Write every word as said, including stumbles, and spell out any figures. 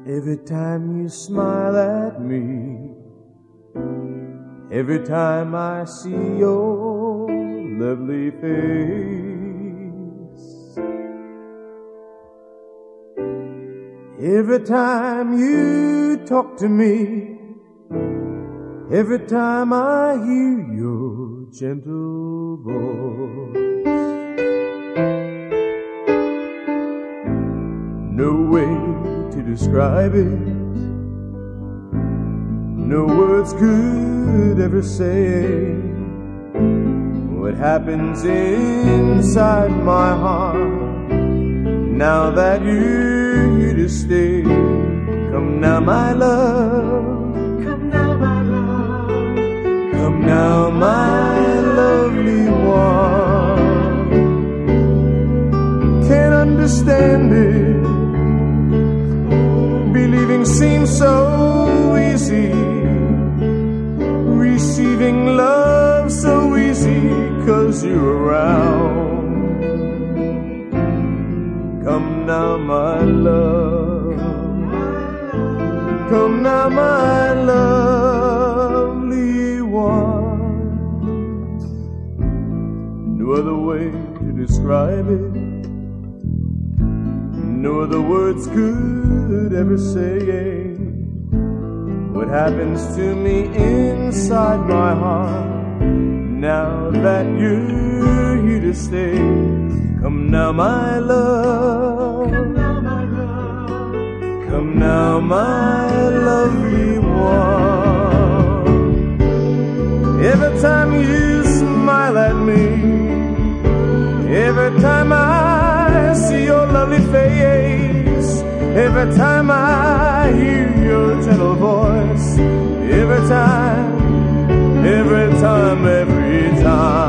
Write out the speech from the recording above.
Every time you smile at me, every time I see your lovely face, every time you talk to me, every time I hear your gentle voice, no way to describe it, no words could ever say what happens inside my heart now that you're here to stay. Come now, my love, come now, my love, come now, my lovely one. Can't understand it, believing seems so easy, receiving love so easy, 'cause you're around. Come now, my love, come now, my lovely one. No other way to describe it, no other words could ever say what happens to me inside my heart now that you're here to stay. Come now, my love, come now, my love, come now, my lovely one. Every time you smile at me, every time I see your lovely face, every time I hear your gentle voice, every time, every time, every time